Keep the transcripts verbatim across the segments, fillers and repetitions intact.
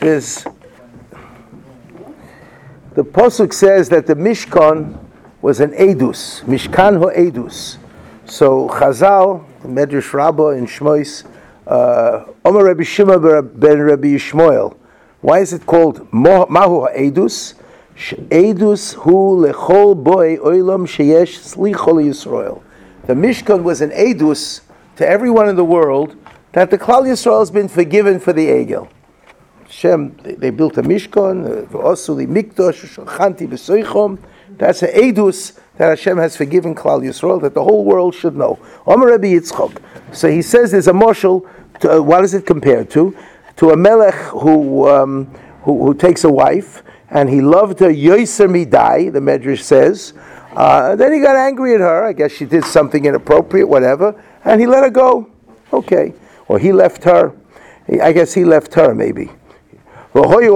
There's the pasuk says that the Mishkan was an edus, Mishkan ho edus. So Chazal, Medrash Rabbah in Shmois, uh, Omer Rabbi Shimon ben Rabbi Yishmael. Why is it called Mahu Edus? Edus hu lechol boy oilam sheyesh slichol Yisrael. The Mishkan was an Edus to everyone in the world that the Klal Yisrael has been forgiven for the Egel. Hashem, they, they built a Mishkan, Osuli Mikdosh, Shochanti B'Soichom. That's an Edus that Hashem has forgiven Klal Yisrael, that the whole world should know. Omer Rabbi Yitzchok. So he says there's a moshel. To, uh, what is it compared to? To a melech who, um, who who takes a wife and he loved her yoser midai. The Medrash says. Uh, then he got angry at her. I guess she did something inappropriate, whatever, and he let her go. Okay, or he left her. He, I guess he left her maybe. All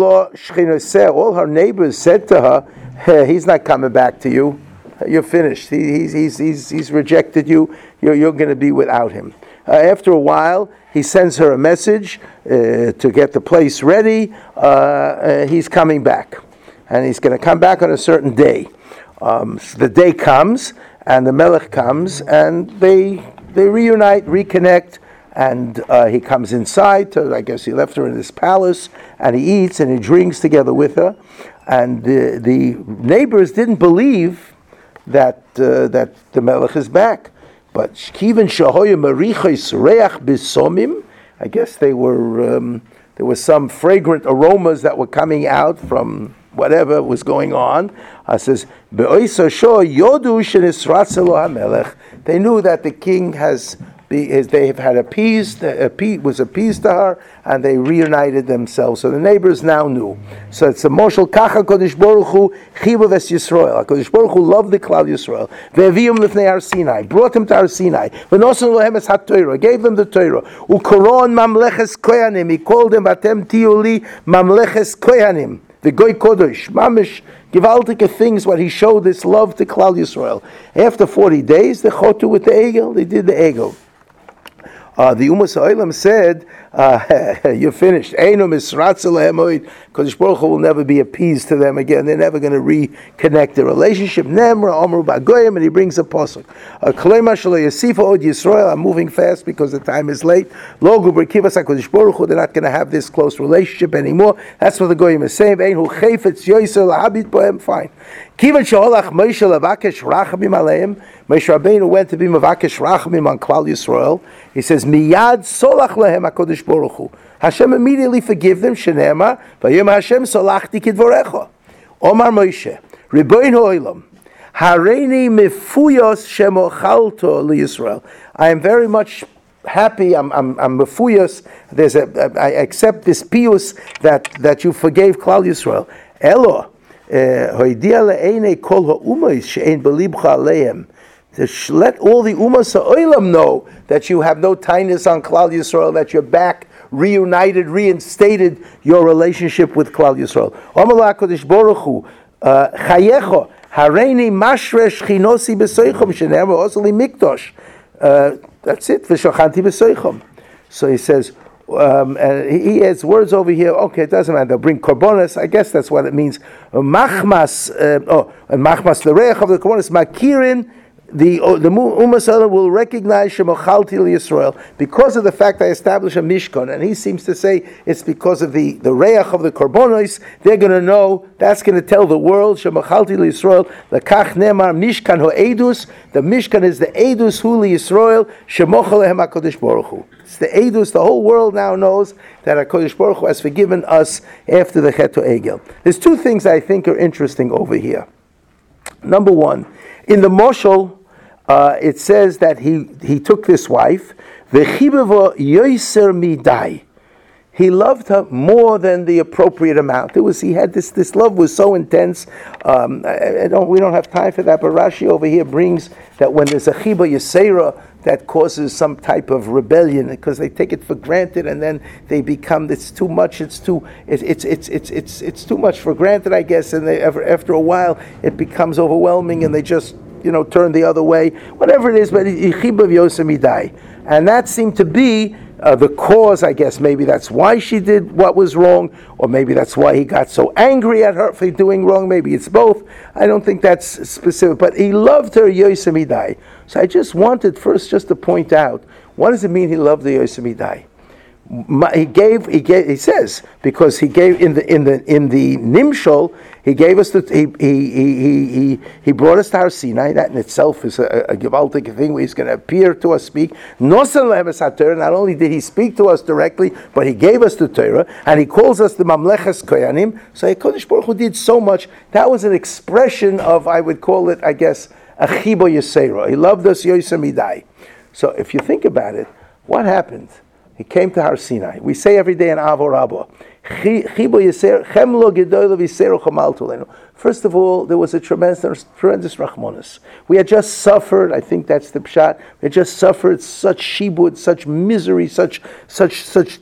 her neighbors said to her, hey, "He's not coming back to you. You're finished. He, he's he's he's he's rejected you. You're you're going to be without him." Uh, after a while, he sends her a message uh, to get the place ready. Uh, uh, he's coming back, and he's going to come back on a certain day. Um, so the day comes, and the Melech comes, and they they reunite, reconnect, and uh, he comes inside. To, I guess he left her in his palace, and he eats and he drinks together with her. And the the neighbors didn't believe that uh, that the Melech is back. But Kiven Shahoya Marichos Reach Bisomim, I guess they were um, there was some fragrant aromas that were coming out from whatever was going on. I says Be'oisa Sho Yodu Shenisratzelo HaMelech. They knew that the king has be, is, they have had appeased, appeased was appeased to her, and they reunited themselves. So the neighbors now knew. So it's a moshel kacha Kodesh Baruch Hu chivav es Yisrael. Kodesh Baruch Hu loved the Klal Yisrael. Ve'aviyum lifnei Har Sinai, brought them to Har Sinai. V'nosan lohem es haTorah, gave them the Torah. Ukoron mamleches kohanim, he called them Atem tiuli mamleches kohanim. The Goy Kodesh, mamish gewaltige things. What he showed this love to Klal Yisrael. After forty days, they chotu with the egel. They did the egel. Uh, the Umas Ha'olam said, uh, "You're finished." Kodesh Baruch Hu will never be appeased to them again. They're never going to reconnect the relationship. Nemra Amru Ba'Goyim, and he brings a pasuk. I'm moving fast because the time is late. Logu B'Kivas HaKodesh Baruch Hu, they're not going to have this close relationship anymore. That's what the Goyim is saying. Ein hu chayfetz yoser lahabit bohem. Fine. Kivan sheholach Moshe levakesh rachamim aleim. Moshe Rabbeinu went to be mevakesh rachamim on Klal Yisrael. He says, "Miyad solach lehem HaKodesh Baruch Hu." Hashem immediately forgive them. Shenema vayom Hashem solachti kidvorecha. Omar Moshe, Ribono Olam, Hareini mefuyos shemochalto liYisrael. I am very much happy. I'm I'm I'm mefuyos. There's a I accept this pius that that you forgave Klal Yisrael. Elo hoidia le'enei kol ha'umayis she'ein belibcha aleim. Let all the Umas Ha'olam know that you have no tightness on Klal Yisrael, that you're back, reunited, reinstated your relationship with Klal Yisrael. Omer HaKadosh Baruch Hu, Chayecho, Hareini Mashresh Chinosi B'Soichom, Shene'emar Osli Mikdosh. That's it, V'Shochanti B'Soichom. So he says, Um, and he has words over here. Okay, it doesn't matter. They'll bring korbanos. I guess that's what it means. Machmas. Uh, oh, and machmas the reich of the korbanos. Makirin. The uh, the Umas Ha'olam will recognize Shemochalti Yisrael because of the fact I established a Mishkan, and he seems to say it's because of the the reich of the korbanos. They're going to know. That's going to tell the world Shemochalti Yisrael. Lekach Nemar Mishkan Ho'edus. The Mishkan is the Edus Hu Yisrael Shemochal Lehem HaKodesh Baruch Hu. It's the Edus. The whole world now knows that HaKodesh Baruch Hu has forgiven us after the Chet Egel. There's two things I think are interesting over here. Number one, in the Moshel, uh, it says that he, he took this wife, v'chibevo yoser midai. He loved her more than the appropriate amount. It was he had this this love was so intense. Um, I, I don't we don't have time for that. But Rashi over here brings that when there's a chiba yisera, that causes some type of rebellion because they take it for granted and then they become it's too much. It's too it, it's it's it's it's it's too much for granted, I guess. And they after after a while it becomes overwhelming and they just you know turn the other way. Whatever it is, but chiba yoser midai, and that seemed to be uh, the cause, I guess, maybe that's why she did what was wrong, or maybe that's why he got so angry at her for doing wrong. Maybe it's both. I don't think that's specific, but he loved her Yosem Idai. So I just wanted first just to point out, what does it mean he loved the Yosem Idai? He gave. He gave. He says because he gave in the in the in the Nimshol. He gave us the. He he he he he brought us to Har Sinai. That in itself is a, a gewaltic thing where he's going to appear to us, speak. Nosan lehem es haTorah. Not only did he speak to us directly, but he gave us the Torah, and he calls us the Mamleches Koyanim. So Hakadosh Baruch Hu did so much. That was an expression of, I would call it, I guess, a chibo yisera. He loved us Yosem Idai. So if you think about it, what happened? He came to Har Sinai. We say every day in Avo Rabbo, first of all, there was a tremendous, tremendous rachmanis. We had just suffered, I think that's the pshat, we had just suffered such shibud, such misery, such such such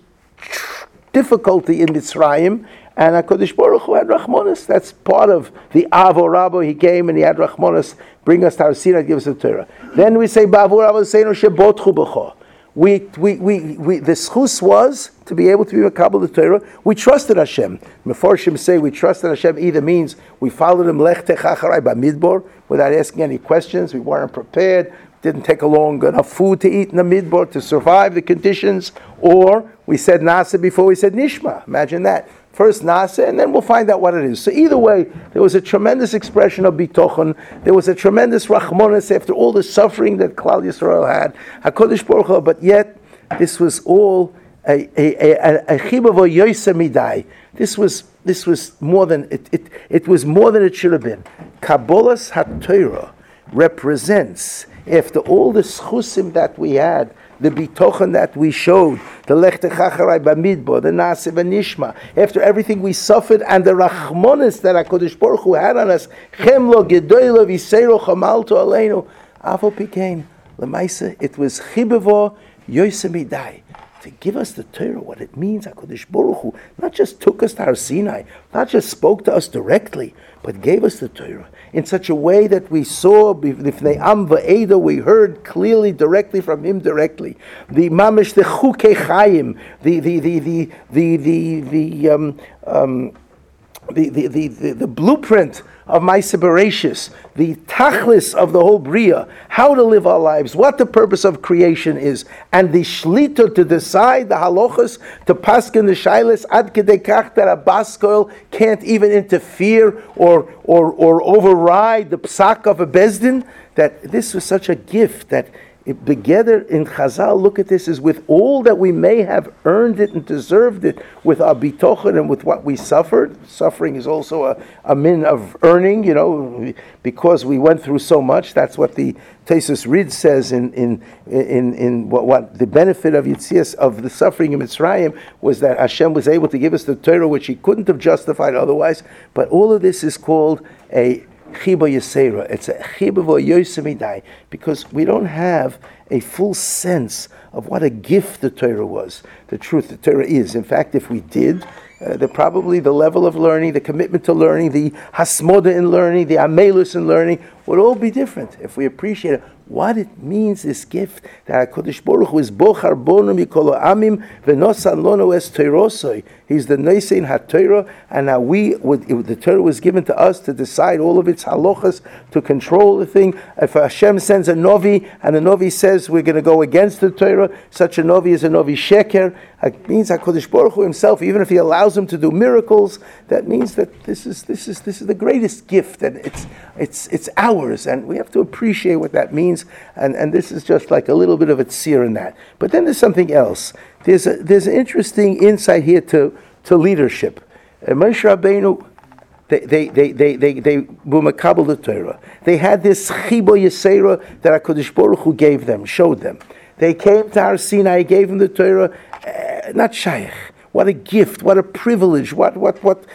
difficulty in Mitzrayim, and HaKadosh Baruch Hu had rachmanis. That's part of the Avo Rabbo. He came and he had rachmanis, bring us to Har Sinai, give us the Torah. Then we say, Ba'avo Rabbo Seinu Shebotchu B'cho. We, we, we, we, the schus was to be able to be Makabel the Torah. We trusted Hashem. Meforshim say we trusted Hashem either means we followed him Lech Tech Acharai B'Midbar without asking any questions. We weren't prepared. Didn't take along enough food to eat in the Midbar to survive the conditions. Or we said Nasa before we said Nishma. Imagine that. First Nasa, and then we'll find out what it is. So either way, there was a tremendous expression of bitochen. There was a tremendous rachmanis after all the suffering that Klal Yisrael had. HaKadosh Baruch Hu, but yet this was all a a chibavo yosem midai. This was this was more than it, it. It was more than it should have been. Kabbalas HaTorah represents, after all the schusim that we had, the bitochen that we showed, the Lech Techacharai B'Midbar, the Nase V'Nishma, after everything we suffered, and the Rachmonis that HaKadosh Baruch Hu had on us, Chemlo Gedoylo V'Seiro Chamalto Aleinu, Avo became, Lemaisa, it was Chibevo Yosem Idai. To give us the Torah, what it means, HaKadosh Baruch Hu not just took us to Har Sinai, not just spoke to us directly, but gave us the Torah in such a way that we saw, B'fnei Am V'Edo, we heard clearly, directly from him directly. The Mamish, the Chukei Chayim, the the the the the the the um, um, the, the, the, the, the blueprint of Maaseh Bereshis, the tachlis of the whole Bria, how to live our lives, what the purpose of creation is, and the shlita to decide the halachas, to paskin the shailas, ad kedei kach that a baskoil can't even interfere or, or, or override the psak of a bezdin, that this was such a gift that it together in Chazal, look at this, is with all that we may have earned it and deserved it with our bitochen and with what we suffered. Suffering is also a, a min of earning, you know, because we went through so much. That's what the Tesis Rid says in in in, in what, what the benefit of Yitzias, of the suffering in Mitzrayim, was that Hashem was able to give us the Torah, which He couldn't have justified otherwise. But all of this is called a Chiba Yisera. It's a Chiba Yosem Idai, because we don't have a full sense of what a gift the Torah was. The truth, the Torah is. In fact, if we did, uh, the probably the level of learning, the commitment to learning, the hasmoda in learning, the amelus in learning would all be different if we appreciate it. What it means, this gift that HaKadosh Baruch Hu is bochar bonu mikol amim v'nosan lono es teirosoi. He's the Nesein HaTorah, and now we, would, it, the Torah was given to us to decide all of its halachas, to control the thing. If Hashem sends a Novi, and the Novi says we're going to go against the Torah, such a Novi is a Novi Sheker. It means HaKadosh Baruch Hu himself, even if he allows him to do miracles, that means that this is this is this is the greatest gift, and it's it's it's ours, and we have to appreciate what that means. And and this is just like a little bit of a tzir in that. But then there's something else. There's a, there's an interesting insight here to, to leadership. Uh, Moshe Rabbeinu, they they they they they they were makabel the Torah. They had this chibo yisera that HaKadosh Baruch Hu gave them, showed them. They came to Har Sinai, gave them the Torah. Uh, not shaykh. What a gift! What a privilege! What what what?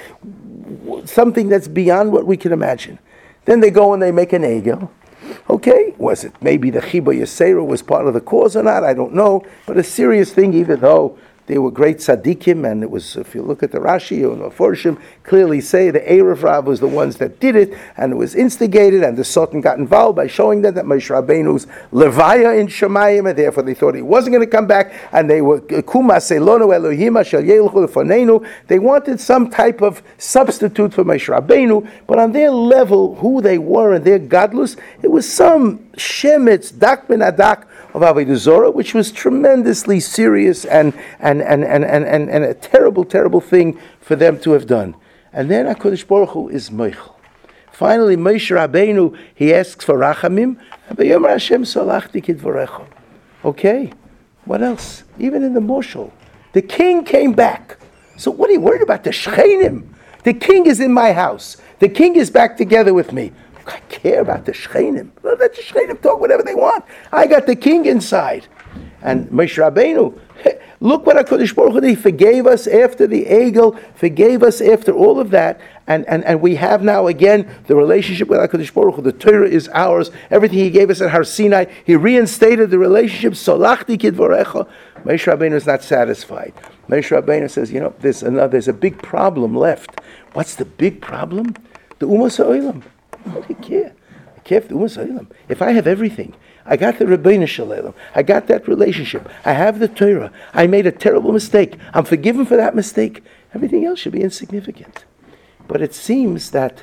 Something that's beyond what we can imagine. Then they go and they make an egel. Okay, was it maybe the Chiba Yisera was part of the cause or not? I don't know. But a serious thing, even though they were great tzaddikim, and it was, if you look at the Rashi and the Forshim, clearly say the Erev Rav was the ones that did it, and it was instigated, and the Sultan got involved by showing them that Moshe Rabbeinu's levaya in Shemayim, and therefore they thought he wasn't going to come back, and they were kuma selonu Elohim shel yelchu lefanenu. They wanted some type of substitute for Moshe Rabbeinu, but on their level, who they were and their godless, it was some shemitz dak ben adak of Avodah Zorah, which was tremendously serious and and, and, and, and, and and a terrible, terrible thing for them to have done. And then HaKadosh Baruch Hu is Meichel. Finally, Moshe Rabbeinu, he asks for Rachamim, and V'yomer Hashem salachti kidvorecha. Okay, what else? Even in the Moshel, the king came back. So what are you worried about? The Shchenim. The king is in my house. The king is back together with me. I care about the Shchenim. Let the Shchenim talk whatever they want. I got the king inside. And Moshe Rabbeinu, look what HaKadosh Baruch Hu, he forgave us after the Egel, forgave us after all of that, and, and, and we have now again the relationship with HaKadosh Baruch Hu. The Torah is ours. Everything he gave us at Har Sinai, he reinstated the relationship. Solachti kidvorecha. Moshe Rabbeinu is not satisfied. Moshe Rabbeinu says, you know, there's another, there's a big problem left. What's the big problem? The Umas HaOlam. What do you care? I care for the Umas HaOlam. If I have everything, I got the Rebbeinu Shalom, I got that relationship, I have the Torah, I made a terrible mistake, I'm forgiven for that mistake, everything else should be insignificant. But it seems that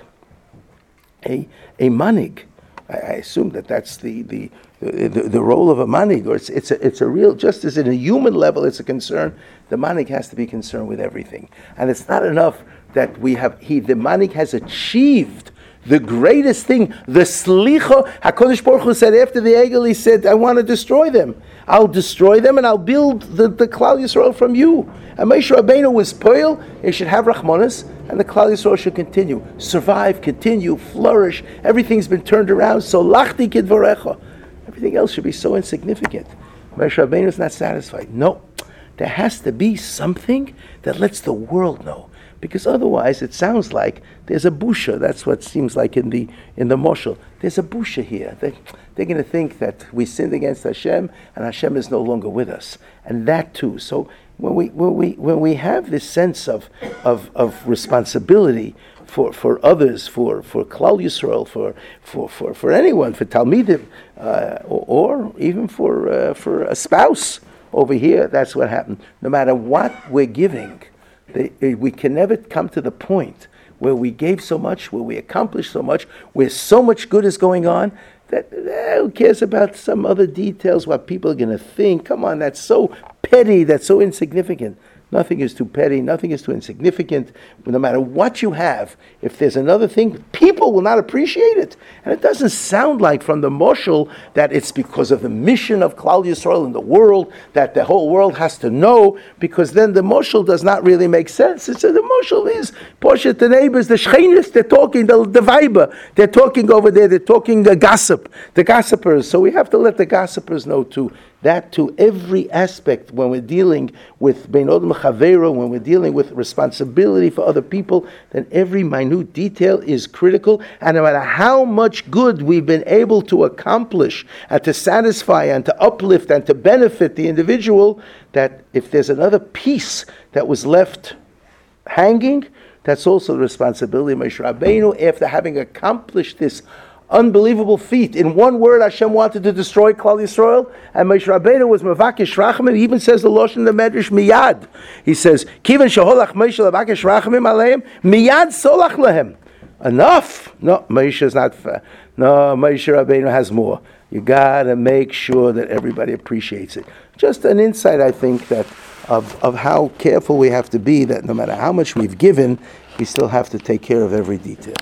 a a manig, I, I assume that that's the the, the, the, the role of a manig, or it's it's a, it's a real, just as in a human level it's a concern, the manig has to be concerned with everything. And it's not enough that we have, he, the manig has achieved the greatest thing, the slicha. HaKadosh Baruch Hu said after the Egel, he said, I want to destroy them. I'll destroy them and I'll build the, the Klal Yisrael from you. And Moshe Rabbeinu was poil, he should have Rachmanis, and the Klal Yisrael should continue, survive, continue, flourish. Everything's been turned around, so lachti kidvorecha. Everything else should be so insignificant. Moshe Rabbeinu is not satisfied. No, there has to be something that lets the world know. Because otherwise, it sounds like there's a busha. That's what it seems like in the in the moshel. There's a busha here. They, they're going to think that we sinned against Hashem, and Hashem is no longer with us, and that too. So when we when we when we have this sense of of, of responsibility for, for others, for for Klal Yisrael, for for, for, for anyone, for Talmidim, uh, or, or even for uh, for a spouse over here, that's what happened. No matter what we're giving. They, we can never come to the point where we gave so much, where we accomplished so much, where so much good is going on, that eh, who cares about some other details, what people are going to think? Come on, that's so petty, that's so insignificant. Nothing is too petty, nothing is too insignificant. No matter what you have, if there's another thing, people will not appreciate it. And it doesn't sound like from the Moshel that it's because of the mission of Klal Yisrael in the world, that the whole world has to know, because then the Moshel does not really make sense. It's, uh, the Moshel is, Poshet, the neighbors, the Shchenis, they're talking, the, the Weiber, they're talking over there, they're talking the gossip, the gossipers. So we have to let the gossipers know too. That to every aspect when we're dealing with Bein Odom Chavero, when we're dealing with responsibility for other people, then every minute detail is critical. And no matter how much good we've been able to accomplish and to satisfy and to uplift and to benefit the individual, that if there's another piece that was left hanging, that's also the responsibility of Moshe Rabbeinu after having accomplished this unbelievable feat. In one word, Hashem wanted to destroy Klal Yisrael, and Moshe Rabbeinu was mevakesh rachamim. He even says the lashon in the Medrash miyad. He says, "Kiven sheholach Moshe levakesh rachamim aleim miyad solach lehem." Enough? No, Moshe is not fair. No, Moshe Rabbeinu has more. You gotta make sure that everybody appreciates it. Just an insight, I think, that of of how careful we have to be. That no matter how much we've given, we still have to take care of every detail.